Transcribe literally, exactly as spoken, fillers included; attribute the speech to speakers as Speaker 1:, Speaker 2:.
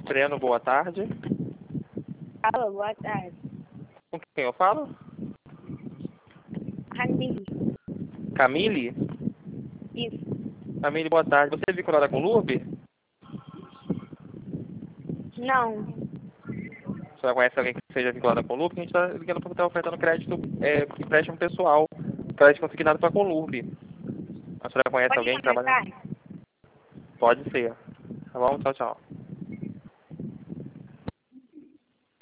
Speaker 1: Breno, boa tarde.
Speaker 2: Alô, boa tarde.
Speaker 1: Com quem eu falo?
Speaker 2: Camille.
Speaker 1: Camille?
Speaker 2: Isso.
Speaker 1: Camille, boa tarde. Você é vinculada com o Loop?
Speaker 2: Não.
Speaker 1: A senhora conhece alguém que seja vinculada com o Loop? A gente está ligando para estar ofertando crédito, é, empréstimo pessoal, crédito consignado para a Conlurb. A senhora conhece
Speaker 2: Pode
Speaker 1: alguém que
Speaker 2: chamar
Speaker 1: trabalha?
Speaker 2: mais tarde?
Speaker 1: Pode ser. Tá bom? Tchau, tchau.